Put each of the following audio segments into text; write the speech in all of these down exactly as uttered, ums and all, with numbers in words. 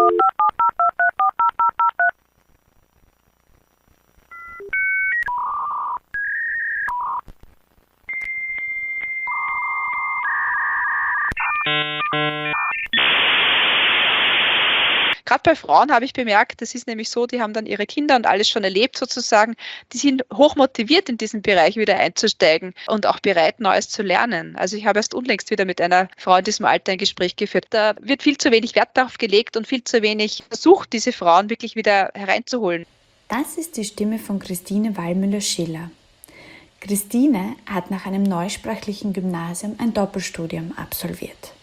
Gerade bei Frauen habe ich bemerkt, das ist nämlich so, die haben dann ihre Kinder und alles schon erlebt sozusagen, die sind hoch motiviert in diesen Bereich wieder einzusteigen und auch bereit, Neues zu lernen. Also ich habe erst unlängst wieder mit einer Frau in diesem Alter ein Gespräch geführt. Da wird viel zu wenig Wert darauf gelegt und viel zu wenig versucht, diese Frauen wirklich wieder hereinzuholen. Das ist die Stimme von Christine Wallmüller-Schiller. Christine hat nach einem neusprachlichen Gymnasium ein Doppelstudium absolviert.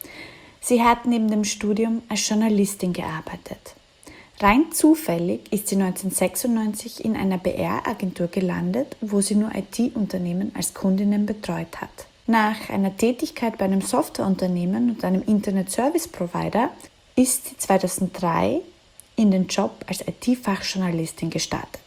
Sie hat neben dem Studium als Journalistin gearbeitet. Rein zufällig ist sie neunzehnhundertsechsundneunzig in einer B R-Agentur gelandet, wo sie nur I T-Unternehmen als Kundinnen betreut hat. Nach einer Tätigkeit bei einem Softwareunternehmen und einem Internet-Service-Provider ist sie zweitausenddrei in den Job als I T-Fachjournalistin gestartet.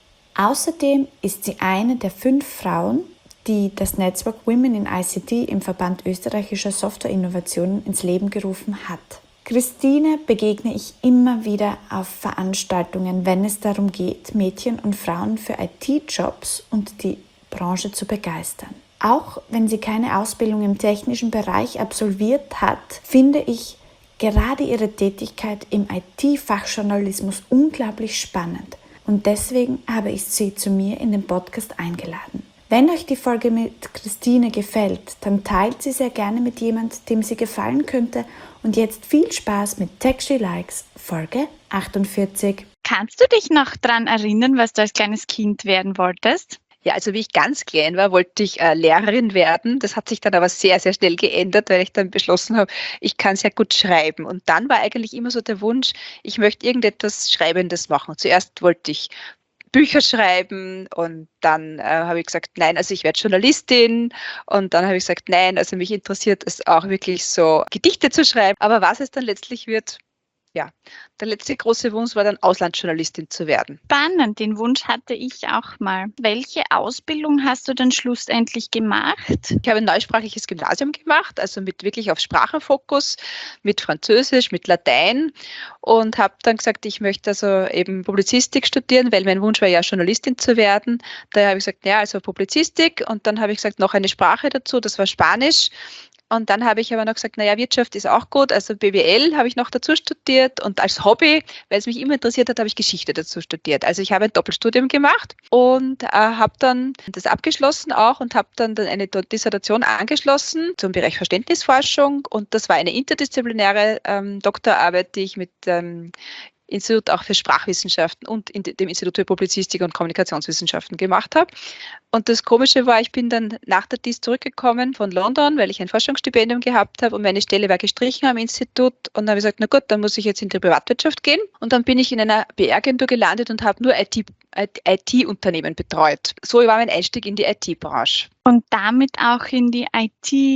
Außerdem ist sie eine der fünf Frauen, die das Netzwerk Women in I C T im Verband österreichischer Softwareinnovationen ins Leben gerufen hat. Christine begegne ich immer wieder auf Veranstaltungen, wenn es darum geht, Mädchen und Frauen für I T-Jobs und die Branche zu begeistern. Auch wenn sie keine Ausbildung im technischen Bereich absolviert hat, finde ich gerade ihre Tätigkeit im I T-Fachjournalismus unglaublich spannend und deswegen habe ich sie zu mir in den Podcast eingeladen. Wenn euch die Folge mit Christine gefällt, dann teilt sie sehr gerne mit jemandem, dem sie gefallen könnte. Und jetzt viel Spaß mit Tech She Likes, Folge achtundvierzig. Kannst du dich noch daran erinnern, was du als kleines Kind werden wolltest? Ja, also wie ich ganz klein war, wollte ich äh, Lehrerin werden. Das hat sich dann aber sehr, sehr schnell geändert, weil ich dann beschlossen habe, ich kann sehr gut schreiben. Und dann war eigentlich immer so der Wunsch, ich möchte irgendetwas Schreibendes machen. Zuerst wollte ich Bücher schreiben und dann äh, habe ich gesagt, nein, also ich werde Journalistin und dann habe ich gesagt, nein, also mich interessiert es auch wirklich so, Gedichte zu schreiben. Aber was es dann letztlich wird, ja, der letzte große Wunsch war dann Auslandsjournalistin zu werden. Spannend, den Wunsch hatte ich auch mal. Welche Ausbildung hast du dann schlussendlich gemacht? Ich habe ein neusprachliches Gymnasium gemacht, also mit wirklich auf Sprachenfokus, mit Französisch, mit Latein und habe dann gesagt, ich möchte also eben Publizistik studieren, weil mein Wunsch war ja Journalistin zu werden. Da habe ich gesagt, ja, also Publizistik und dann habe ich gesagt, noch eine Sprache dazu, das war Spanisch. Und dann habe ich aber noch gesagt, naja, Wirtschaft ist auch gut, also B W L habe ich noch dazu studiert und als Hobby, weil es mich immer interessiert hat, habe ich Geschichte dazu studiert. Also ich habe ein Doppelstudium gemacht und äh, habe dann das abgeschlossen auch und habe dann eine Dissertation angeschlossen zum Bereich Verständnisforschung und das war eine interdisziplinäre ähm, Doktorarbeit, die ich mit ähm, Institut auch für Sprachwissenschaften und in dem Institut für Publizistik und Kommunikationswissenschaften gemacht habe. Und das Komische war, ich bin dann nach der D I S zurückgekommen von London, weil ich ein Forschungsstipendium gehabt habe und meine Stelle war gestrichen am Institut und dann habe ich gesagt, na gut, dann muss ich jetzt in die Privatwirtschaft gehen. Und dann bin ich in einer B R-Agentur gelandet und habe nur I T-Unternehmen betreut. So war mein Einstieg in die I T-Branche. Und damit auch in die I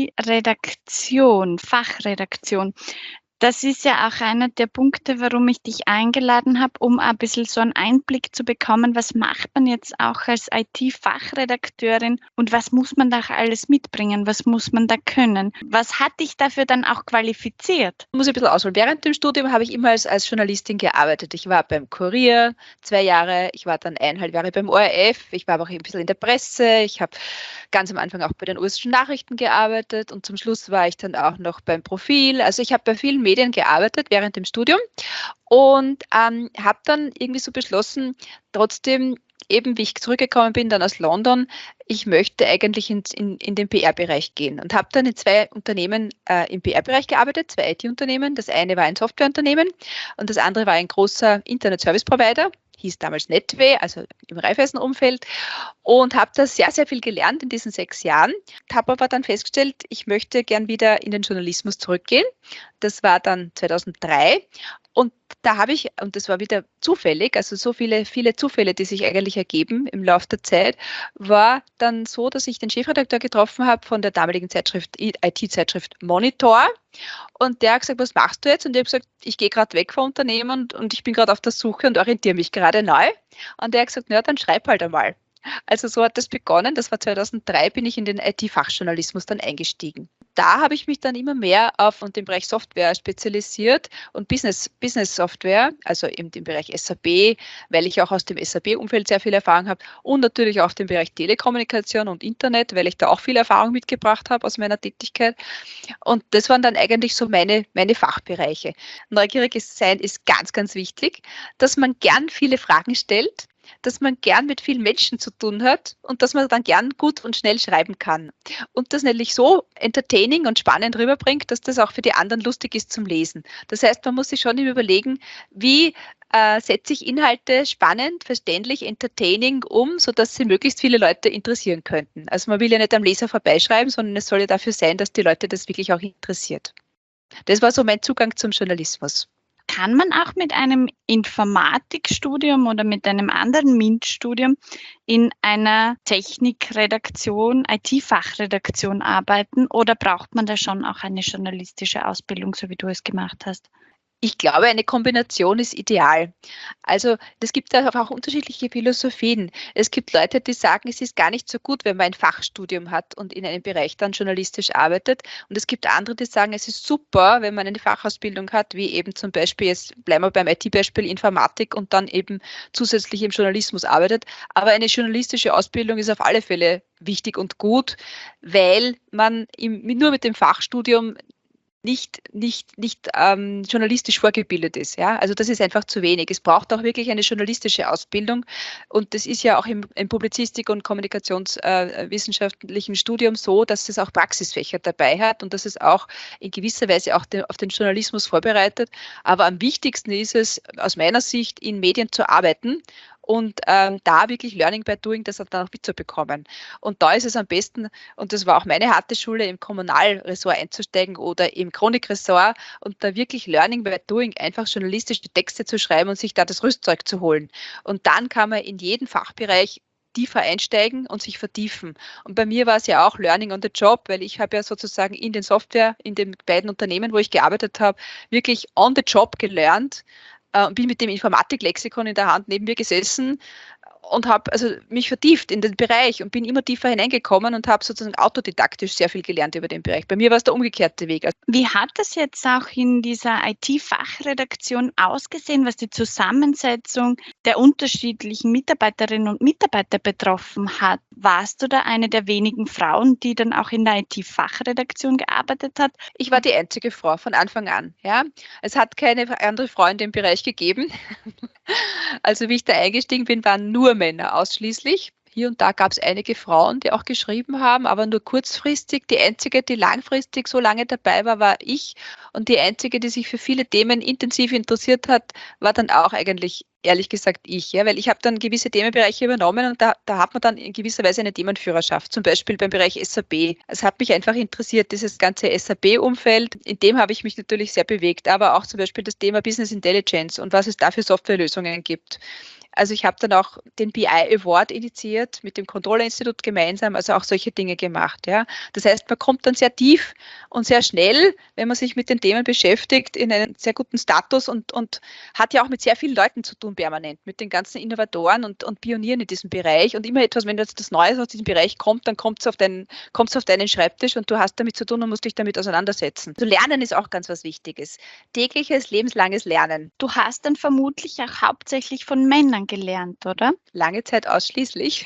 T-Redaktion, Fachredaktion. Das ist ja auch einer der Punkte, warum ich dich eingeladen habe, um ein bisschen so einen Einblick zu bekommen, was macht man jetzt auch als I T-Fachredakteurin und was muss man da alles mitbringen, was muss man da können? Was hat dich dafür dann auch qualifiziert? Ich muss ein bisschen ausholen. Während dem Studium habe ich immer als, als Journalistin gearbeitet. Ich war beim Kurier zwei Jahre, ich war dann eineinhalb Jahre beim O R F, ich war aber auch ein bisschen in der Presse, ich habe ganz am Anfang auch bei den U S Nachrichten gearbeitet und zum Schluss war ich dann auch noch beim Profil. Also ich habe bei vielen Medien gearbeitet während dem Studium und ähm, habe dann irgendwie so beschlossen, trotzdem eben, wie ich zurückgekommen bin, dann aus London, ich möchte eigentlich in, in, in den P R-Bereich gehen und habe dann in zwei Unternehmen äh, im P R-Bereich gearbeitet, zwei I T-Unternehmen. Das eine war ein Softwareunternehmen und das andere war ein großer Internet-Service-Provider, hieß damals Netway, also im Raiffeisen-Umfeld und habe da sehr, sehr viel gelernt in diesen sechs Jahren. Habe aber dann festgestellt, ich möchte gern wieder in den Journalismus zurückgehen. Das war dann zweitausenddrei und da habe ich, und das war wieder zufällig, also so viele, viele Zufälle, die sich eigentlich ergeben im Laufe der Zeit, war dann so, dass ich den Chefredakteur getroffen habe von der damaligen Zeitschrift, I T-Zeitschrift Monitor. Und der hat gesagt, was machst du jetzt? Und ich habe gesagt, ich gehe gerade weg vom Unternehmen und, und ich bin gerade auf der Suche und orientiere mich gerade neu. Und der hat gesagt, na, dann schreib halt einmal. Also so hat das begonnen. Das war zweitausenddrei, bin ich in den I T-Fachjournalismus dann eingestiegen. da habe ich mich dann immer mehr auf und den Bereich Software spezialisiert und Business, Business Software, also im dem Bereich S A P, weil ich auch aus dem S A P-Umfeld sehr viel Erfahrung habe und natürlich auch den Bereich Telekommunikation und Internet, weil ich da auch viel Erfahrung mitgebracht habe aus meiner Tätigkeit. Und das waren dann eigentlich so meine, meine Fachbereiche. Neugieriges Sein ist ganz, ganz wichtig, dass man gern viele Fragen stellt, dass man gern mit vielen Menschen zu tun hat und dass man dann gern gut und schnell schreiben kann. Und das nämlich so entertaining und spannend rüberbringt, dass das auch für die anderen lustig ist zum Lesen. Das heißt, man muss sich schon immer überlegen, wie äh, setze ich Inhalte spannend, verständlich, entertaining um, sodass sie möglichst viele Leute interessieren könnten. Also man will ja nicht am Leser vorbeischreiben, sondern es soll ja dafür sein, dass die Leute das wirklich auch interessiert. Das war so mein Zugang zum Journalismus. Kann man auch mit einem Informatikstudium oder mit einem anderen MINT-Studium in einer Technikredaktion, I T-Fachredaktion arbeiten oder braucht man da schon auch eine journalistische Ausbildung, so wie du es gemacht hast? Ich glaube, eine Kombination ist ideal. Also es gibt da auch unterschiedliche Philosophien. Es gibt Leute, die sagen, es ist gar nicht so gut, wenn man ein Fachstudium hat und in einem Bereich dann journalistisch arbeitet. Und es gibt andere, die sagen, es ist super, wenn man eine Fachausbildung hat, wie eben zum Beispiel, jetzt bleiben wir beim I T-Beispiel Informatik und dann eben zusätzlich im Journalismus arbeitet. Aber eine journalistische Ausbildung ist auf alle Fälle wichtig und gut, weil man im, nur mit dem Fachstudium nicht, nicht, nicht ähm, journalistisch vorgebildet ist. Ja? Also das ist einfach zu wenig. Es braucht auch wirklich eine journalistische Ausbildung und das ist ja auch im, im Publizistik- und kommunikationswissenschaftlichen äh, Studium so, dass es auch Praxisfächer dabei hat und dass es auch in gewisser Weise auch den, auf den Journalismus vorbereitet. Aber am wichtigsten ist es aus meiner Sicht, in Medien zu arbeiten und ähm, da wirklich Learning by Doing, das dann auch mitzubekommen. Und da ist es am besten, und das war auch meine harte Schule, im Kommunalressort einzusteigen oder im Chronikressort und da wirklich Learning by Doing, einfach journalistische Texte zu schreiben und sich da das Rüstzeug zu holen. Und dann kann man in jeden Fachbereich tiefer einsteigen und sich vertiefen. Und bei mir war es ja auch Learning on the Job, weil ich habe ja sozusagen in den Software, in den beiden Unternehmen, wo ich gearbeitet habe, wirklich on the Job gelernt, und bin mit dem Informatiklexikon in der Hand neben mir gesessen und habe also mich vertieft in den Bereich und bin immer tiefer hineingekommen und habe sozusagen autodidaktisch sehr viel gelernt über den Bereich. Bei mir war es der umgekehrte Weg. Wie hat das jetzt auch in dieser I T-Fachredaktion ausgesehen, was die Zusammensetzung der unterschiedlichen Mitarbeiterinnen und Mitarbeiter betroffen hat? Warst du da eine der wenigen Frauen, die dann auch in der I T-Fachredaktion gearbeitet hat? Ich war die einzige Frau von Anfang an. Ja. Es hat keine andere Frau in dem Bereich gegeben. Also wie ich da eingestiegen bin, waren nur Männer ausschließlich. Hier und da gab es einige Frauen, die auch geschrieben haben, aber nur kurzfristig. Die einzige, die langfristig so lange dabei war, war ich. Und die einzige, die sich für viele Themen intensiv interessiert hat, war dann auch eigentlich, ehrlich gesagt, ich. Ja, weil ich habe dann gewisse Themenbereiche übernommen und da, da hat man dann in gewisser Weise eine Themenführerschaft. Zum Beispiel beim Bereich S A P. Es hat mich einfach interessiert, dieses ganze S A P-Umfeld. In dem habe ich mich natürlich sehr bewegt, aber auch zum Beispiel das Thema Business Intelligence und was es da für Softwarelösungen gibt. Also ich habe dann auch den B I Award initiiert mit dem Controller-Institut gemeinsam, also auch solche Dinge gemacht. Ja. Das heißt, man kommt dann sehr tief und sehr schnell, wenn man sich mit den Themen beschäftigt, in einen sehr guten Status und, und hat ja auch mit sehr vielen Leuten zu tun permanent, mit den ganzen Innovatoren und, und Pionieren in diesem Bereich. Und immer etwas, wenn jetzt das Neues aus diesem Bereich kommt, dann kommt es auf, deinen, kommt's auf deinen Schreibtisch und du hast damit zu tun und musst dich damit auseinandersetzen. Also Lernen ist auch ganz was Wichtiges. Tägliches, lebenslanges Lernen. Du hast dann vermutlich auch hauptsächlich von Männern gelernt, oder? Lange Zeit ausschließlich,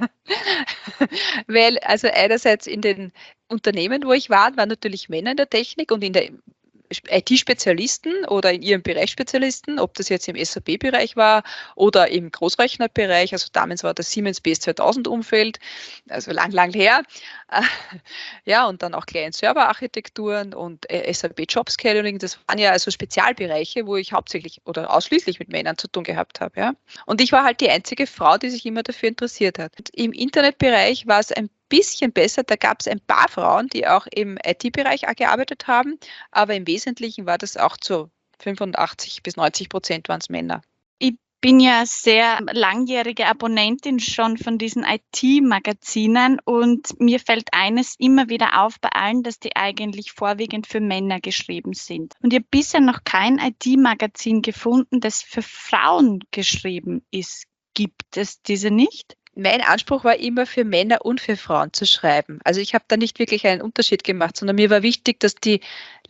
weil also einerseits in den Unternehmen, wo ich war, waren natürlich Männer in der Technik und in der I T-Spezialisten oder in ihrem Bereich Spezialisten, ob das jetzt im S A P-Bereich war oder im Großrechnerbereich, also damals war das Siemens B S zweitausend-Umfeld, also lang, lang her. Ja, und dann auch Client-Server-Architekturen und S A P-Job-Scheduling, das waren ja also Spezialbereiche, wo ich hauptsächlich oder ausschließlich mit Männern zu tun gehabt habe. Ja. Und ich war halt die einzige Frau, die sich immer dafür interessiert hat. Und im Internetbereich war es ein bisschen besser, da gab es ein paar Frauen, die auch im I T-Bereich gearbeitet haben, aber im Wesentlichen war das auch zu fünfundachtzig bis neunzig Prozent waren es Männer. Ich bin ja sehr langjährige Abonnentin schon von diesen I T-Magazinen und mir fällt eines immer wieder auf bei allen, dass die eigentlich vorwiegend für Männer geschrieben sind. Und ich habe bisher noch kein I T-Magazin gefunden, das für Frauen geschrieben ist. Gibt es diese nicht? mein Anspruch war immer, für Männer und für Frauen zu schreiben. Also ich habe da nicht wirklich einen Unterschied gemacht, sondern mir war wichtig, dass die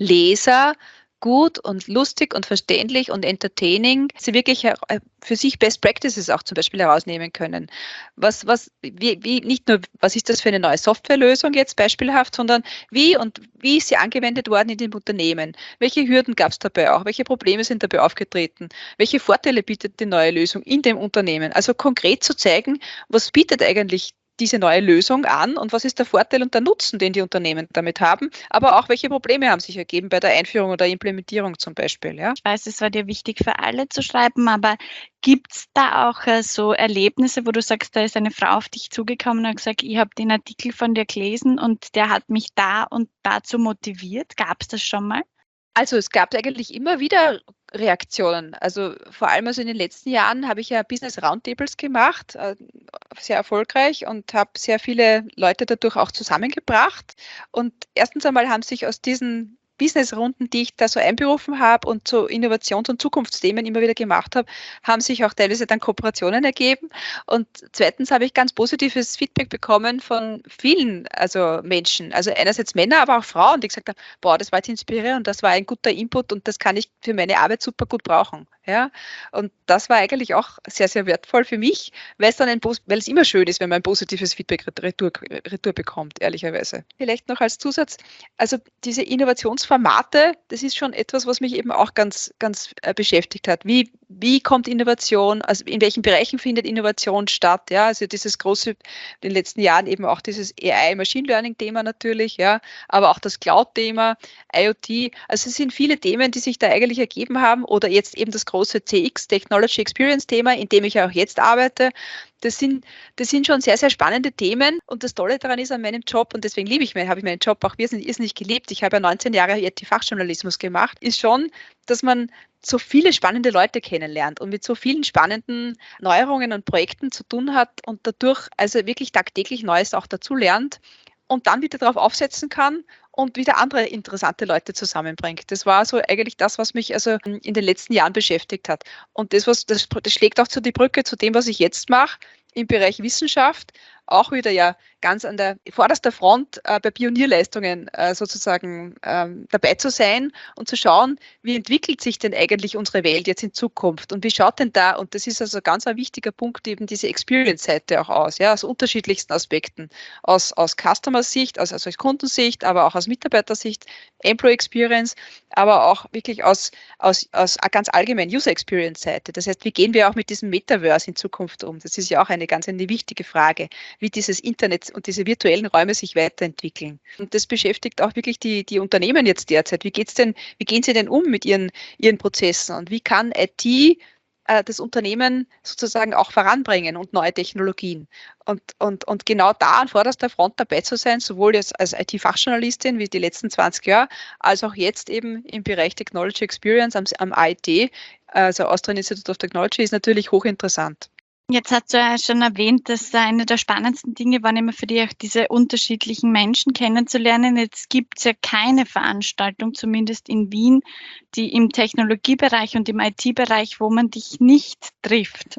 Leser gut und lustig und verständlich und entertaining sie wirklich für sich Best Practices auch zum Beispiel herausnehmen können. Was, was, wie, wie, nicht nur, was ist das für eine neue Softwarelösung jetzt beispielhaft, sondern wie und wie ist sie angewendet worden in dem Unternehmen? Welche Hürden gab es dabei auch? Welche Probleme sind dabei aufgetreten? Welche Vorteile bietet die neue Lösung in dem Unternehmen? Also konkret zu zeigen, was bietet eigentlich diese neue Lösung an und was ist der Vorteil und der Nutzen, den die Unternehmen damit haben, aber auch welche Probleme haben sich ergeben bei der Einführung oder Implementierung zum Beispiel. Ja? Ich weiß, es war dir wichtig für alle zu schreiben, aber gibt es da auch äh, so Erlebnisse, wo du sagst, da ist eine Frau auf dich zugekommen und hat gesagt, ich habe den Artikel von dir gelesen und der hat mich da und dazu motiviert? Gab es das schon mal? Also es gab eigentlich immer wieder Reaktionen. Also vor allem also in den letzten Jahren habe ich ja Business Roundtables gemacht, äh, sehr erfolgreich und habe sehr viele Leute dadurch auch zusammengebracht. Und erstens einmal haben sich aus diesen Businessrunden, die ich da so einberufen habe und so Innovations- und Zukunftsthemen immer wieder gemacht habe, haben sich auch teilweise dann Kooperationen ergeben. Und zweitens habe ich ganz positives Feedback bekommen von vielen also Menschen, also einerseits Männer, aber auch Frauen, die gesagt haben, boah, das war jetzt inspirierend, das war ein guter Input und das kann ich für meine Arbeit super gut brauchen. Ja, und das war eigentlich auch sehr, sehr wertvoll für mich, weil es dann ein, weil es immer schön ist, wenn man ein positives Feedback retour, retour bekommt, ehrlicherweise. Vielleicht noch als Zusatz, also diese Innovationsformate, das ist schon etwas, was mich eben auch ganz, ganz äh, beschäftigt hat. Wie, wie kommt Innovation, also in welchen Bereichen findet Innovation statt? Ja, also dieses große, in den letzten Jahren eben auch dieses A I, Machine Learning Thema natürlich, ja, aber auch das Cloud-Thema, IoT. Also es sind viele Themen, die sich da eigentlich ergeben haben oder jetzt eben das große große C X, Technology Experience Thema, in dem ich auch jetzt arbeite. Das sind, das sind schon sehr, sehr spannende Themen und das Tolle daran ist an meinem Job und deswegen liebe ich meinen, habe ich meinen Job auch irrsinnig geliebt. Ich habe ja neunzehn Jahre I T-Fachjournalismus gemacht, ist schon, dass man so viele spannende Leute kennenlernt und mit so vielen spannenden Neuerungen und Projekten zu tun hat und dadurch also wirklich tagtäglich Neues auch dazu lernt und dann wieder darauf aufsetzen kann und wieder andere interessante Leute zusammenbringt. Das war so eigentlich das, was mich also in den letzten Jahren beschäftigt hat. Und das, was, das, das schlägt auch zu die Brücke zu dem, was ich jetzt mache im Bereich Wissenschaft, auch wieder ja ganz an der vorderster Front äh, bei Pionierleistungen äh, sozusagen ähm, dabei zu sein und zu schauen, wie entwickelt sich denn eigentlich unsere Welt jetzt in Zukunft und wie schaut denn da, und das ist also ganz ein wichtiger Punkt, eben diese Experience-Seite auch aus, ja, aus unterschiedlichsten Aspekten, aus, aus Customer-Sicht, also, also aus Kundensicht, aber auch aus Mitarbeitersicht, Employee Experience, aber auch wirklich aus, aus, aus ganz allgemein User Experience-Seite. Das heißt, wie gehen wir auch mit diesem Metaverse in Zukunft um? Das ist ja auch eine ganz eine wichtige Frage, wie dieses Internet und diese virtuellen Räume sich weiterentwickeln. Und das beschäftigt auch wirklich die, die Unternehmen jetzt derzeit. Wie geht's denn, wie gehen sie denn um mit ihren, ihren Prozessen und wie kann I T äh, das Unternehmen sozusagen auch voranbringen und neue Technologien? Und, und, und genau da an vorderster Front dabei zu sein, sowohl jetzt als I T-Fachjournalistin wie die letzten zwanzig Jahre, als auch jetzt eben im Bereich Technology Experience am, am A I T, also Austrian Institute of Technology, ist natürlich hochinteressant. Jetzt hast du ja schon erwähnt, dass eine der spannendsten Dinge waren immer für dich auch diese unterschiedlichen Menschen kennenzulernen. Jetzt gibt es ja keine Veranstaltung, zumindest in Wien, die im Technologiebereich und im I T-Bereich, wo man dich nicht trifft.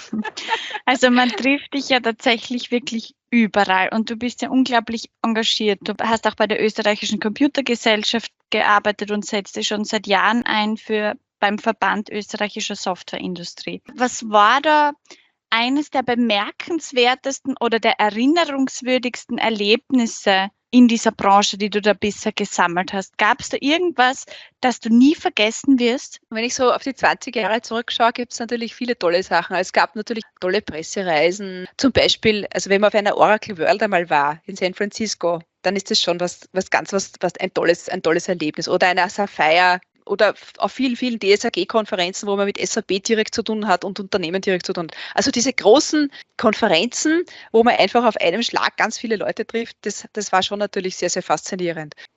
Also man trifft dich ja tatsächlich wirklich überall und du bist ja unglaublich engagiert. Du hast auch bei der österreichischen Computergesellschaft gearbeitet und setzt dich schon seit Jahren ein für beim Verband österreichischer Softwareindustrie. Was war da eines der bemerkenswertesten oder der erinnerungswürdigsten Erlebnisse in dieser Branche, die du da bisher gesammelt hast? Gab es da irgendwas, das du nie vergessen wirst? Wenn ich so auf die zwanzig Jahre zurückschaue, gibt es natürlich viele tolle Sachen. Es gab natürlich tolle Pressereisen. Zum Beispiel, also wenn man auf einer Oracle World einmal war, in San Francisco, dann ist das schon was, was ganz, was, was ein tolles, ein tolles Erlebnis. Oder einer Sapphire oder auf vielen, vielen D S A G-Konferenzen, wo man mit S A P direkt zu tun hat und Unternehmen direkt zu tun hat. Also diese großen Konferenzen, wo man einfach auf einem Schlag ganz viele Leute trifft, das, das war schon natürlich sehr, sehr faszinierend.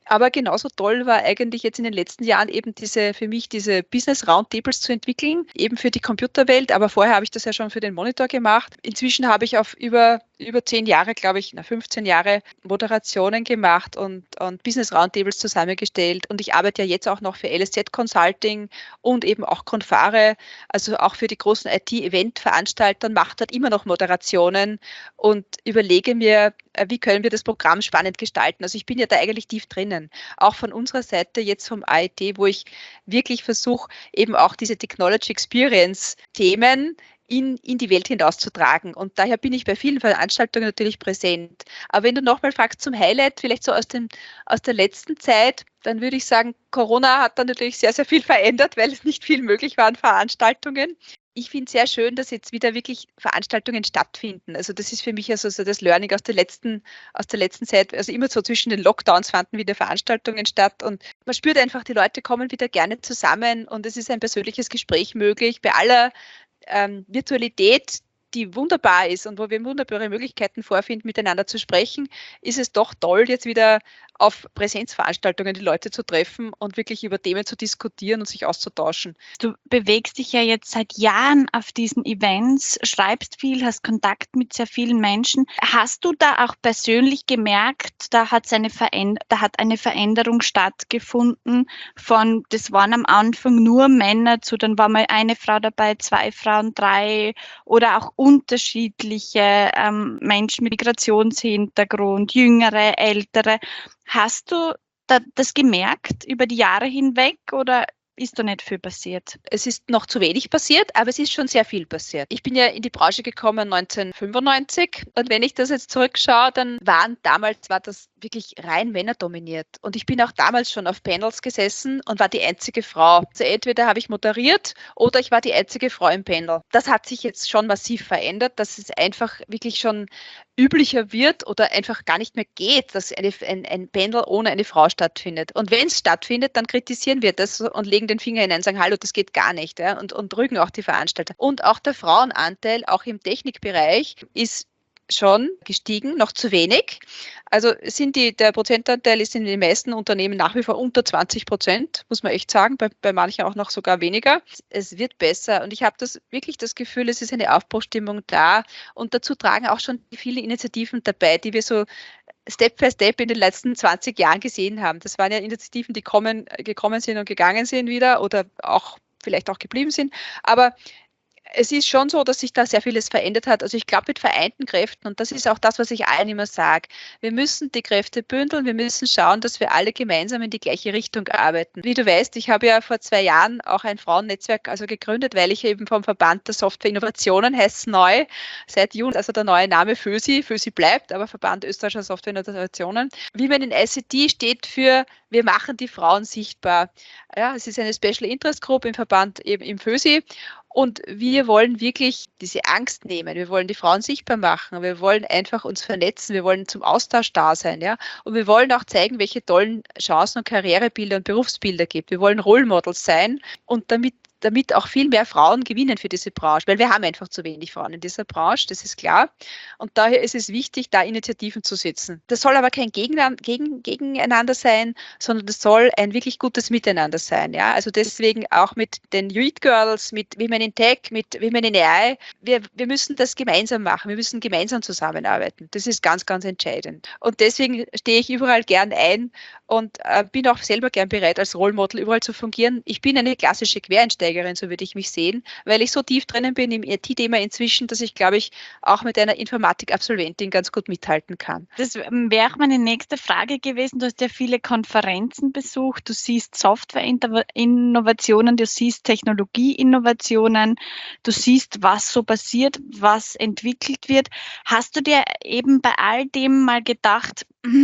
Aber genauso toll war eigentlich jetzt in den letzten Jahren eben diese, für mich diese Business Roundtables zu entwickeln, eben für die Computerwelt. Aber vorher habe ich das ja schon für den Monitor gemacht. Inzwischen habe ich auf über, über zehn Jahre, glaube ich, na fünfzehn Jahre Moderationen gemacht und, und Business Roundtables zusammengestellt. Und ich arbeite ja jetzt auch noch für L S Z Consulting und eben auch Confare, also auch für die großen I T-Event-Veranstalter, mache dort immer noch Moderationen und überlege mir, wie können wir das Programm spannend gestalten. Also ich bin ja da eigentlich tief drinnen. Auch von unserer Seite jetzt vom I T, wo ich wirklich versuche, eben auch diese Technology Experience Themen in, in die Welt hinauszutragen. Und daher bin ich bei vielen Veranstaltungen natürlich präsent. Aber wenn du nochmal fragst zum Highlight, vielleicht so aus, dem, aus der letzten Zeit, dann würde ich sagen, Corona hat dann natürlich sehr, sehr viel verändert, weil es nicht viel möglich war an Veranstaltungen. Ich finde es sehr schön, dass jetzt wieder wirklich Veranstaltungen stattfinden. Also das ist für mich also so das Learning aus der letzten, aus der letzten Zeit. Also immer so zwischen den Lockdowns fanden wieder Veranstaltungen statt und man spürt einfach, die Leute kommen wieder gerne zusammen und es ist ein persönliches Gespräch möglich. Bei aller ähm, Virtualität, die wunderbar ist und wo wir wunderbare Möglichkeiten vorfinden, miteinander zu sprechen, ist es doch toll, jetzt wieder auf Präsenzveranstaltungen die Leute zu treffen und wirklich über Themen zu diskutieren und sich auszutauschen. Du bewegst dich ja jetzt seit Jahren auf diesen Events, schreibst viel, hast Kontakt mit sehr vielen Menschen. Hast du da auch persönlich gemerkt, da hat eine, Veränder- da hat eine Veränderung stattgefunden von, das waren am Anfang nur Männer zu, dann war mal eine Frau dabei, zwei Frauen, drei oder auch unterschiedliche ähm, Menschen mit Migrationshintergrund, jüngere, ältere. Hast du da, das gemerkt über die Jahre hinweg oder ist da nicht viel passiert? Es ist noch zu wenig passiert, aber es ist schon sehr viel passiert. Ich bin ja in die Branche gekommen neunzehnhundertfünfundneunzig und wenn ich das jetzt zurückschaue, dann waren damals, war das wirklich rein männerdominiert. Und ich bin auch damals schon auf Panels gesessen und war die einzige Frau. Also entweder habe ich moderiert oder ich war die einzige Frau im Panel. Das hat sich jetzt schon massiv verändert, dass es einfach wirklich schon üblicher wird oder einfach gar nicht mehr geht, dass eine, ein, ein Panel ohne eine Frau stattfindet. Und wenn es stattfindet, dann kritisieren wir das und legen den Finger hinein und sagen, hallo, das geht gar nicht, ja, und, und rügen auch die Veranstalter. Und auch der Frauenanteil, auch im Technikbereich, ist schon gestiegen, noch zu wenig. Also sind die, der Prozentanteil ist in den meisten Unternehmen nach wie vor unter zwanzig Prozent, muss man echt sagen, bei, bei manchen auch noch sogar weniger. Es wird besser und ich habe das wirklich das Gefühl, es ist eine Aufbruchstimmung da und dazu tragen auch schon viele Initiativen dabei, die wir so Step by Step in den letzten zwanzig Jahren gesehen haben. Das waren ja Initiativen, die kommen, gekommen sind und gegangen sind wieder oder auch vielleicht auch geblieben sind, aber es ist schon so, dass sich da sehr vieles verändert hat. Also ich glaube mit vereinten Kräften, und das ist auch das, was ich allen immer sage, wir müssen die Kräfte bündeln, wir müssen schauen, dass wir alle gemeinsam in die gleiche Richtung arbeiten. Wie du weißt, ich habe ja vor zwei Jahren auch ein Frauennetzwerk also gegründet, weil ich eben vom Verband der Software Innovationen, heißt es neu, seit Juni, also der neue Name FÖSI, FÖSI bleibt, aber Verband österreichischer Software Innovationen. Wie man in I C T steht für, wir machen die Frauen sichtbar. Ja, es ist eine Special Interest Group im Verband eben im FÖSI. Und wir wollen wirklich diese Angst nehmen. Wir wollen die Frauen sichtbar machen. Wir wollen einfach uns vernetzen. Wir wollen zum Austausch da sein. Ja? Und wir wollen auch zeigen, welche tollen Chancen und Karrierebilder und Berufsbilder gibt. Wir wollen Role Models sein und damit damit auch viel mehr Frauen gewinnen für diese Branche, weil wir haben einfach zu wenig Frauen in dieser Branche, das ist klar. Und daher ist es wichtig, da Initiativen zu setzen. Das soll aber kein Gegeneinander, gegen, Gegeneinander sein, sondern das soll ein wirklich gutes Miteinander sein. Ja? Also deswegen auch mit den Youth Girls, mit Women in Tech, mit Women in A I. Wir, wir müssen das gemeinsam machen, wir müssen gemeinsam zusammenarbeiten. Das ist ganz, ganz entscheidend. Und deswegen stehe ich überall gern ein und äh, bin auch selber gern bereit, als Role Model überall zu fungieren. Ich bin eine klassische Quereinsteigerin, so würde ich mich sehen, weil ich so tief drinnen bin im I T-Thema inzwischen, dass ich, glaube ich, auch mit einer Informatik-Absolventin ganz gut mithalten kann. Das wäre auch meine nächste Frage gewesen. Du hast ja viele Konferenzen besucht, du siehst Software-Innovationen, du siehst Technologie-Innovationen, du siehst, was so passiert, was entwickelt wird. Hast du dir eben bei all dem mal gedacht,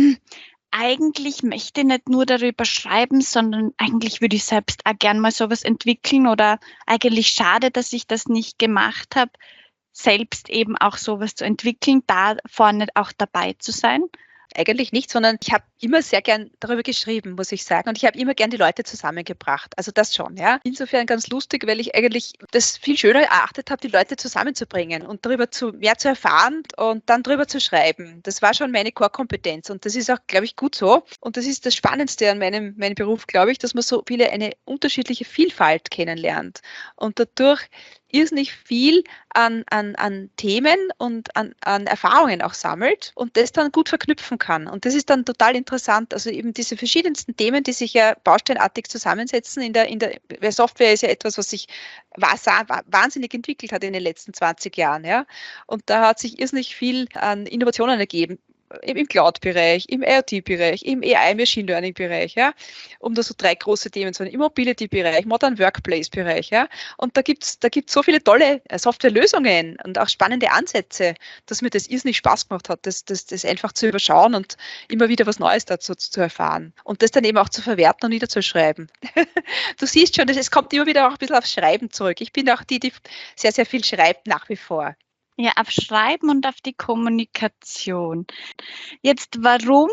eigentlich möchte ich nicht nur darüber schreiben, sondern eigentlich würde ich selbst auch gern mal sowas entwickeln oder eigentlich schade, dass ich das nicht gemacht habe, selbst eben auch sowas zu entwickeln, da vorne auch dabei zu sein? eigentlich nicht, sondern ich habe immer sehr gern darüber geschrieben, muss ich sagen. Und ich habe immer gern die Leute zusammengebracht. Also das schon, ja. Insofern ganz lustig, weil ich eigentlich das viel schöner erachtet habe, die Leute zusammenzubringen und darüber zu, mehr zu erfahren und dann darüber zu schreiben. Das war schon meine Core-Kompetenz und das ist auch, glaube ich, gut so. Und das ist das Spannendste an meinem, meinem Beruf, glaube ich, dass man so viele, eine unterschiedliche Vielfalt kennenlernt und dadurch irrsinnig viel an, an, an Themen und an, an Erfahrungen auch sammelt und das dann gut verknüpfen kann. Und das ist dann total interessant. Also eben diese verschiedensten Themen, die sich ja bausteinartig zusammensetzen in der, in der, weil Software ist ja etwas, was sich wahnsinnig entwickelt hat in den letzten zwanzig Jahren. Ja? Und da hat sich irrsinnig viel an Innovationen ergeben. Im Cloud-Bereich, im IoT-Bereich, im A I-Machine-Learning-Bereich, ja, um da so drei große Themen zu nennen, im Mobility-Bereich, Modern Workplace-Bereich, ja, und da gibt's da gibt's so viele tolle Softwarelösungen und auch spannende Ansätze, dass mir das irrsinnig Spaß gemacht hat, das, das, das einfach zu überschauen und immer wieder was Neues dazu zu erfahren und das dann eben auch zu verwerten und niederzuschreiben. Du siehst schon, es kommt immer wieder auch ein bisschen aufs Schreiben zurück. Ich bin auch die, die sehr, sehr viel schreibt nach wie vor. Ja, auf Schreiben und auf die Kommunikation. Jetzt, warum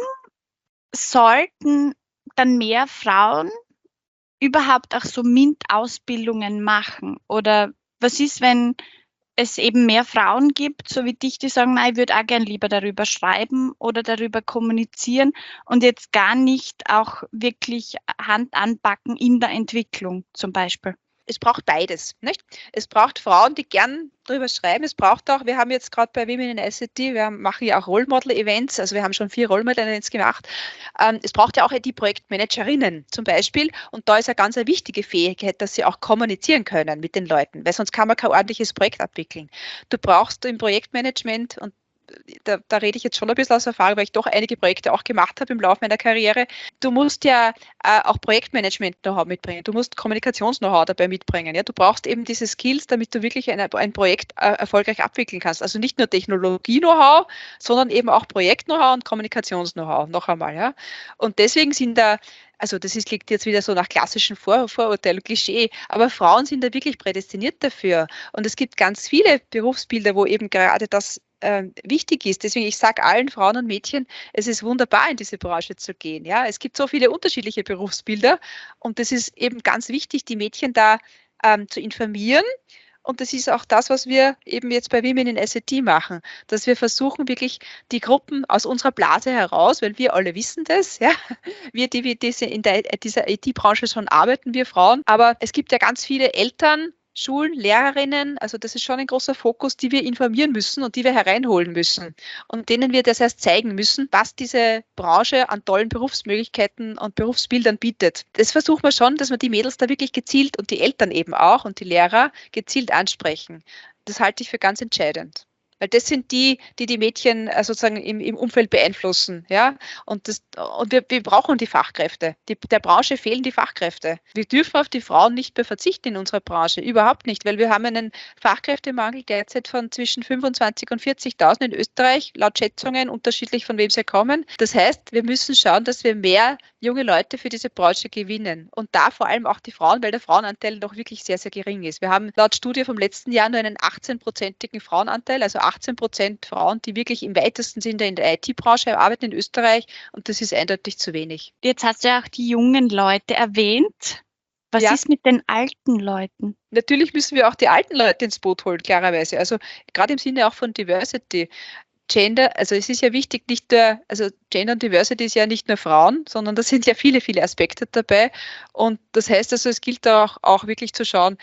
sollten dann mehr Frauen überhaupt auch so MINT-Ausbildungen machen? Oder was ist, wenn es eben mehr Frauen gibt, so wie dich, die sagen, nein, ich würde auch gern lieber darüber schreiben oder darüber kommunizieren und jetzt gar nicht auch wirklich Hand anpacken in der Entwicklung zum Beispiel? Es braucht beides, nicht? Es braucht Frauen, die gern drüber schreiben. Es braucht auch, wir haben jetzt gerade bei Women in I C T, wir machen ja auch Role Model Events, also wir haben schon vier Role Model Events gemacht. Ähm, es braucht ja auch die Projektmanagerinnen zum Beispiel und da ist eine ganz eine wichtige Fähigkeit, dass sie auch kommunizieren können mit den Leuten, weil sonst kann man kein ordentliches Projekt abwickeln. Du brauchst im Projektmanagement, und Da, da rede ich jetzt schon ein bisschen aus Erfahrung, weil ich doch einige Projekte auch gemacht habe im Laufe meiner Karriere. Du musst ja äh, auch Projektmanagement-Know-how mitbringen. Du musst Kommunikations-Know-how dabei mitbringen. Ja? Du brauchst eben diese Skills, damit du wirklich ein, ein Projekt äh, erfolgreich abwickeln kannst. Also nicht nur Technologie-Know-how, sondern eben auch Projekt-Know-how und Kommunikations-Know-how. Noch einmal. Ja? Und deswegen sind da Also das ist, liegt jetzt wieder so nach klassischen Vor Vorurteilen und Klischee, aber Frauen sind da wirklich prädestiniert dafür. Und es gibt ganz viele Berufsbilder, wo eben gerade das äh, wichtig ist. Deswegen, ich sage allen Frauen und Mädchen, es ist wunderbar, in diese Branche zu gehen. Ja? Es gibt so viele unterschiedliche Berufsbilder und es ist eben ganz wichtig, die Mädchen da ähm, zu informieren. Und das ist auch das, was wir eben jetzt bei Women in I C T machen, dass wir versuchen, wirklich die Gruppen aus unserer Blase heraus, weil wir alle wissen das, ja, wir, die wir diese, in der, dieser I T-Branche schon arbeiten, wir Frauen, aber es gibt ja ganz viele Eltern, Schulen, Lehrerinnen, also das ist schon ein großer Fokus, die wir informieren müssen und die wir hereinholen müssen und denen wir das erst zeigen müssen, was diese Branche an tollen Berufsmöglichkeiten und Berufsbildern bietet. Das versuchen wir schon, dass wir die Mädels da wirklich gezielt und die Eltern eben auch und die Lehrer gezielt ansprechen. Das halte ich für ganz entscheidend. Weil das sind die, die die Mädchen sozusagen im, im Umfeld beeinflussen. Ja? Und, das, und wir, wir brauchen die Fachkräfte. Die, der Branche fehlen die Fachkräfte. Wir dürfen auf die Frauen nicht mehr verzichten in unserer Branche. Überhaupt nicht, weil wir haben einen Fachkräftemangel derzeit von zwischen fünfundzwanzigtausend und vierzigtausend in Österreich, laut Schätzungen, unterschiedlich von wem sie kommen. Das heißt, wir müssen schauen, dass wir mehr junge Leute für diese Branche gewinnen. Und da vor allem auch die Frauen, weil der Frauenanteil noch wirklich sehr, sehr gering ist. Wir haben laut Studie vom letzten Jahr nur einen achtzehnprozentigen Frauenanteil, also achtzehn Prozent Frauen, die wirklich im weitesten Sinne in der I T-Branche arbeiten in Österreich und das ist eindeutig zu wenig. Jetzt hast du ja auch die jungen Leute erwähnt. Was ja. ist mit den alten Leuten? Natürlich müssen wir auch die alten Leute ins Boot holen, klarerweise. Also gerade im Sinne auch von Diversity. Gender, also es ist ja wichtig, nicht nur, also Gender und Diversity ist ja nicht nur Frauen, sondern da sind ja viele, viele Aspekte dabei und das heißt also, es gilt auch, auch wirklich zu schauen,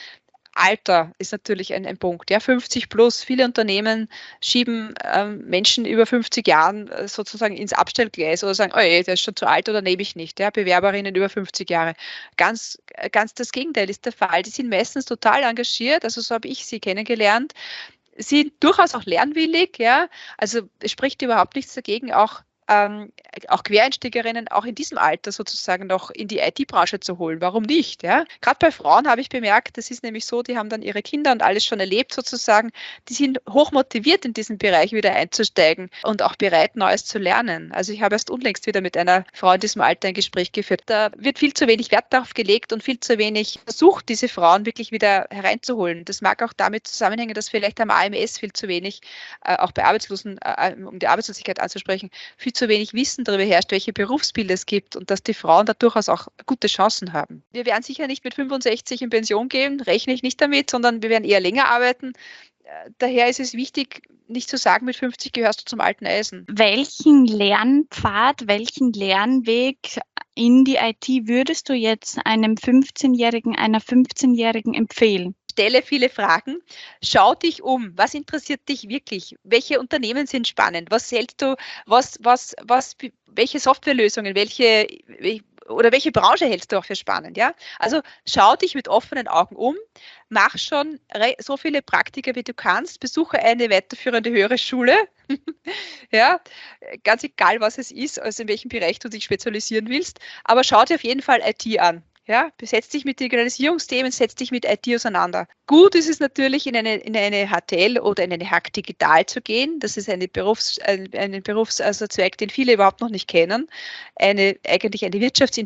Alter ist natürlich ein, ein Punkt. Ja, fünfzig plus. Viele Unternehmen schieben ähm, Menschen über fünfzig Jahren äh, sozusagen ins Abstellgleis oder sagen, oh ey, der ist schon zu alt oder nehme ich nicht. Ja, Bewerberinnen über fünfzig Jahre. Ganz, ganz das Gegenteil ist der Fall. Die sind meistens total engagiert, also so habe ich sie kennengelernt. Sie sind durchaus auch lernwillig, ja. Also es spricht überhaupt nichts dagegen, auch Ähm, auch Quereinsteigerinnen auch in diesem Alter sozusagen noch in die I T-Branche zu holen. Warum nicht? Ja? Gerade bei Frauen habe ich bemerkt, das ist nämlich so, die haben dann ihre Kinder und alles schon erlebt sozusagen, die sind hoch motiviert in diesen Bereich wieder einzusteigen und auch bereit, Neues zu lernen. Also ich habe erst unlängst wieder mit einer Frau in diesem Alter ein Gespräch geführt. Da wird viel zu wenig Wert darauf gelegt und viel zu wenig versucht, diese Frauen wirklich wieder hereinzuholen. Das mag auch damit zusammenhängen, dass vielleicht am A M S viel zu wenig, äh, auch bei Arbeitslosen, äh, um die Arbeitslosigkeit anzusprechen, viel zu wenig Wissen darüber herrscht, welche Berufsbilder es gibt und dass die Frauen da durchaus auch gute Chancen haben. Wir werden sicher nicht mit fünfundsechzig in Pension gehen, rechne ich nicht damit, sondern wir werden eher länger arbeiten. Daher ist es wichtig, nicht zu sagen, mit fünfzig gehörst du zum alten Eisen. Welchen Lernpfad, welchen Lernweg in die I T würdest du jetzt einem fünfzehnjährigen, einer fünfzehnjährigen empfehlen? Stelle viele Fragen. Schau dich um. Was interessiert dich wirklich? Welche Unternehmen sind spannend? Was hältst du, was, was, was, welche Softwarelösungen, welche, oder welche Branche hältst du auch für spannend? Ja? Also schau dich mit offenen Augen um. Mach schon so viele Praktika, wie du kannst. Besuche eine weiterführende höhere Schule. Ja, ganz egal, was es ist, also in welchem Bereich du dich spezialisieren willst. Aber schau dir auf jeden Fall I T an. Ja, setz dich mit Digitalisierungsthemen, setz dich mit I T auseinander. Gut ist es natürlich, in eine, in eine H T L oder in eine Hack Digital zu gehen. Das ist eine Berufs-, ein, ein Berufs-, also Zweig, den viele überhaupt noch nicht kennen. Eine, eigentlich eine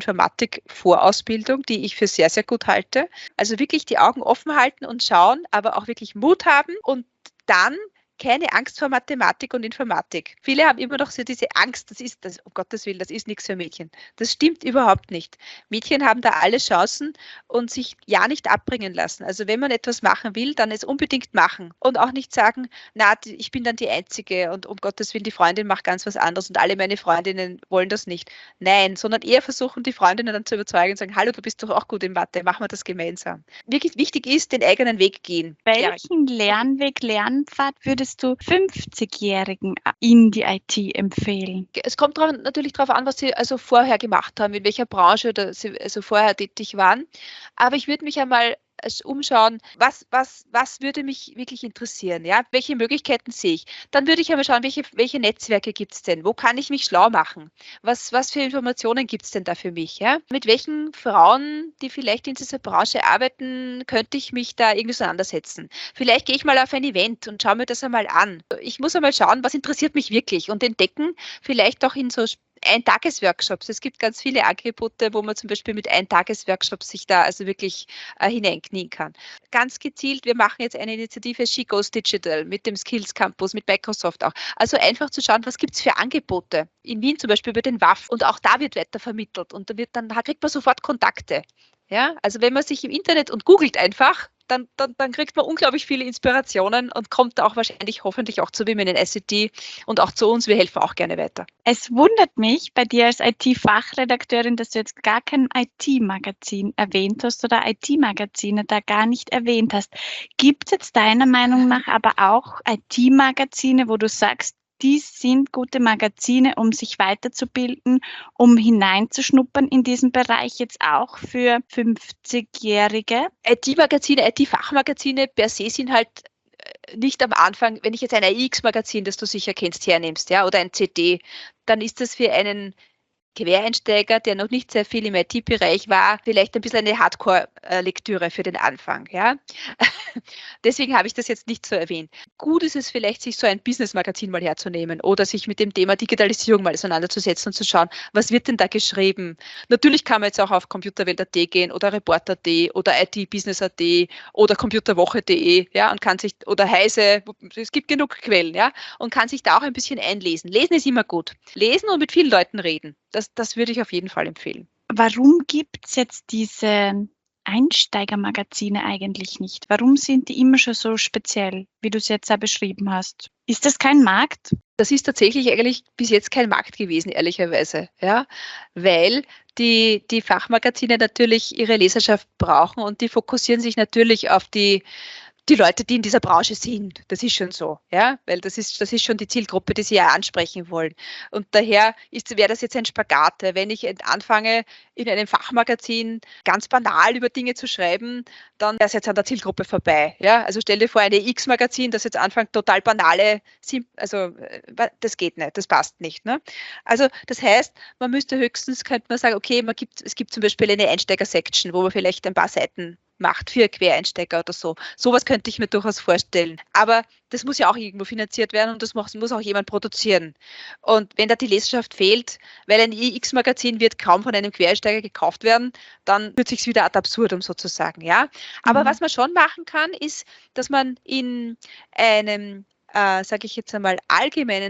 Wirtschaftsinformatik-Vorausbildung, die ich für sehr, sehr gut halte. Also wirklich die Augen offen halten und schauen, aber auch wirklich Mut haben und dann keine Angst vor Mathematik und Informatik. Viele haben immer noch so diese Angst, das ist, das, um Gottes Willen, das ist nichts für Mädchen. Das stimmt überhaupt nicht. Mädchen haben da alle Chancen und sich ja nicht abbringen lassen. Also wenn man etwas machen will, dann es unbedingt machen und auch nicht sagen, na, ich bin dann die Einzige und um Gottes Willen, die Freundin macht ganz was anderes und alle meine Freundinnen wollen das nicht. Nein, sondern eher versuchen, die Freundinnen dann zu überzeugen und sagen, hallo, du bist doch auch gut in Mathe, machen wir das gemeinsam. Wirklich wichtig ist, den eigenen Weg gehen. Welchen Lernweg, Lernpfad würdest du fünfzigjährigen in die I T empfehlen? Es kommt drauf, natürlich darauf an, was sie also vorher gemacht haben, in welcher Branche oder sie also vorher tätig waren. Aber ich würde mich einmal umschauen, was, was, was würde mich wirklich interessieren, ja? Welche Möglichkeiten sehe ich? Dann würde ich einmal schauen, welche, welche Netzwerke gibt es denn? Wo kann ich mich schlau machen? Was, was für Informationen gibt es denn da für mich? Ja? Mit welchen Frauen, die vielleicht in dieser Branche arbeiten, könnte ich mich da irgendwie auseinandersetzen? Vielleicht gehe ich mal auf ein Event und schaue mir das einmal an. Ich muss einmal schauen, was interessiert mich wirklich und entdecken, vielleicht auch in so Ein-Tages-Workshops. Es gibt ganz viele Angebote, wo man zum Beispiel mit Ein-Tages-Workshops sich da also wirklich äh, hineinknien kann. Ganz gezielt, wir machen jetzt eine Initiative She Goes Digital mit dem Skills Campus, mit Microsoft auch. Also einfach zu schauen, was gibt es für Angebote. In Wien zum Beispiel über den W A F und auch da wird weiter vermittelt und da, wird dann, da kriegt man sofort Kontakte. Ja? Also wenn man sich im Internet und googelt einfach, Dann, dann, dann kriegt man unglaublich viele Inspirationen und kommt auch wahrscheinlich hoffentlich auch zu Women in I C T und auch zu uns. Wir helfen auch gerne weiter. Es wundert mich bei dir als I T-Fachredakteurin, dass du jetzt gar kein I T-Magazin erwähnt hast oder I T-Magazine da gar nicht erwähnt hast. Gibt es jetzt deiner Meinung nach aber auch I T-Magazine, wo du sagst, die sind gute Magazine, um sich weiterzubilden, um hineinzuschnuppern in diesen Bereich jetzt auch für fünfzigjährige? I T-Magazine, I T-Fachmagazine per se sind halt nicht am Anfang, wenn ich jetzt ein I X-Magazin, das du sicher kennst, hernimmst, ja, oder ein C D, dann ist das für einen Quereinsteiger, der noch nicht sehr viel im I T-Bereich war, vielleicht ein bisschen eine Hardcore-Lektüre für den Anfang. Ja? Deswegen habe ich das jetzt nicht so erwähnt. Gut ist es vielleicht, sich so ein Business-Magazin mal herzunehmen oder sich mit dem Thema Digitalisierung mal auseinanderzusetzen und zu schauen, was wird denn da geschrieben. Natürlich kann man jetzt auch auf computerwelt punkt at gehen oder Reporter punkt at oder I T-Business punkt at oder computerwoche punkt de, ja, und kann sich, oder Heise, es gibt genug Quellen, ja, und kann sich da auch ein bisschen einlesen. Lesen ist immer gut. Lesen und mit vielen Leuten reden. Das, das würde ich auf jeden Fall empfehlen. Warum gibt es jetzt diese Einsteigermagazine eigentlich nicht? Warum sind die immer schon so speziell, wie du es jetzt auch beschrieben hast? Ist das kein Markt? Das ist tatsächlich eigentlich bis jetzt kein Markt gewesen, ehrlicherweise, ja, weil die, die Fachmagazine natürlich ihre Leserschaft brauchen und die fokussieren sich natürlich auf die Die Leute, die in dieser Branche sind, das ist schon so, ja, weil das ist, das ist schon die Zielgruppe, die sie ja ansprechen wollen. Und daher wäre das jetzt ein Spagat. Wenn ich anfange, in einem Fachmagazin ganz banal über Dinge zu schreiben, dann wäre es jetzt an der Zielgruppe vorbei. Ja? Also stell dir vor, ein X-Magazin, das jetzt anfängt, total banale, also das geht nicht, das passt nicht. Ne? Also das heißt, man müsste höchstens, könnte man sagen, okay, man gibt, es gibt zum Beispiel eine Einsteiger-Section, wo man vielleicht ein paar Seiten macht für Quereinsteiger oder so. Sowas könnte ich mir durchaus vorstellen. Aber das muss ja auch irgendwo finanziert werden und das muss, muss auch jemand produzieren. Und wenn da die Leserschaft fehlt, weil ein I X-Magazin wird kaum von einem Quereinsteiger gekauft werden, dann wird es sich wieder ad absurdum sozusagen. Ja? Aber mhm. was man schon machen kann, ist, dass man in einem, äh, sage ich jetzt einmal, allgemeinen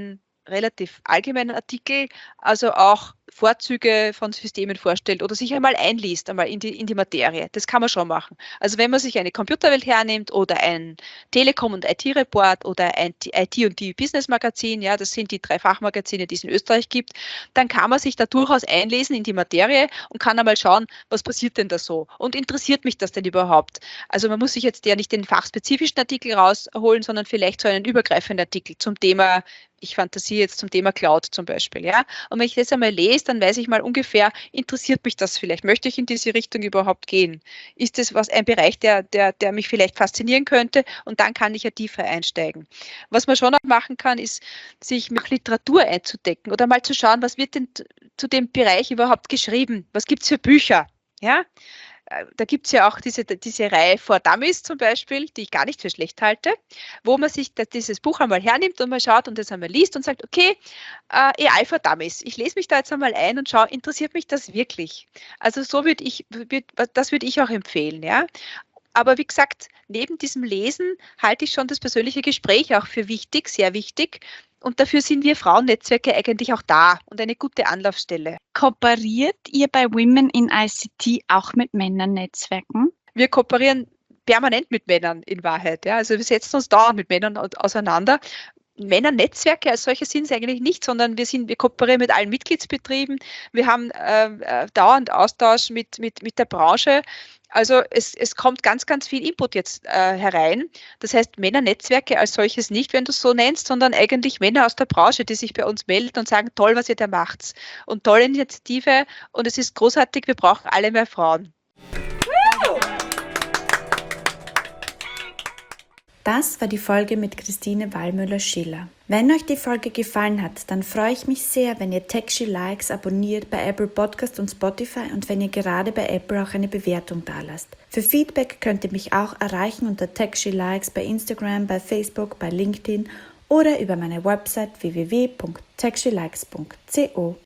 relativ allgemeinen Artikel, also auch Vorzüge von Systemen vorstellt oder sich einmal einliest, einmal in die, in die Materie. Das kann man schon machen. Also wenn man sich eine Computerwelt hernimmt oder ein Telekom- und I T-Report oder ein I T- und Die-Business-Magazin, ja, das sind die drei Fachmagazine, die es in Österreich gibt, dann kann man sich da durchaus einlesen in die Materie und kann einmal schauen, was passiert denn da so und interessiert mich das denn überhaupt? Also man muss sich jetzt ja nicht den fachspezifischen Artikel rausholen, sondern vielleicht so einen übergreifenden Artikel zum Thema, ich fantasiere jetzt zum Thema Cloud zum Beispiel, ja. Und wenn ich das einmal lese, dann weiß ich mal ungefähr, interessiert mich das vielleicht? Möchte ich in diese Richtung überhaupt gehen? Ist das was ein Bereich, der, der, der mich vielleicht faszinieren könnte? Und dann kann ich ja tiefer einsteigen. Was man schon auch machen kann, ist, sich mit Literatur einzudecken oder mal zu schauen, was wird denn zu dem Bereich überhaupt geschrieben? Was gibt es für Bücher? Ja. Da gibt es ja auch diese, diese Reihe For Dummies zum Beispiel, die ich gar nicht für schlecht halte, wo man sich das, dieses Buch einmal hernimmt und mal schaut und das einmal liest und sagt, okay, äh, A I for Dummies, ich lese mich da jetzt einmal ein und schaue, interessiert mich das wirklich? Also so würde ich, würd, das würde ich auch empfehlen, ja. Aber wie gesagt, neben diesem Lesen halte ich schon das persönliche Gespräch auch für wichtig, sehr wichtig. Und dafür sind wir Frauennetzwerke eigentlich auch da und eine gute Anlaufstelle. Kooperiert ihr bei Women in I C T auch mit Männernetzwerken? Wir kooperieren permanent mit Männern in Wahrheit. Ja. Also wir setzen uns dauernd mit Männern auseinander. Männernetzwerke als solche sind es eigentlich nicht, sondern wir, sind, wir kooperieren mit allen Mitgliedsbetrieben. Wir haben äh, dauernd Austausch mit, mit, mit der Branche. Also es, es kommt ganz, ganz viel Input jetzt äh, herein. Das heißt, Männernetzwerke als solches nicht, wenn du es so nennst, sondern eigentlich Männer aus der Branche, die sich bei uns melden und sagen, toll, was ihr da macht. Und tolle Initiative und es ist großartig, wir brauchen alle mehr Frauen. Das war die Folge mit Christine Wallmüller-Schiller. Wenn euch die Folge gefallen hat, dann freue ich mich sehr, wenn ihr TechShe Likes abonniert bei Apple Podcast und Spotify und wenn ihr gerade bei Apple auch eine Bewertung dalasst. Für Feedback könnt ihr mich auch erreichen unter TechShe Likes bei Instagram, bei Facebook, bei LinkedIn oder über meine Website w w w punkt techshelikes punkt co.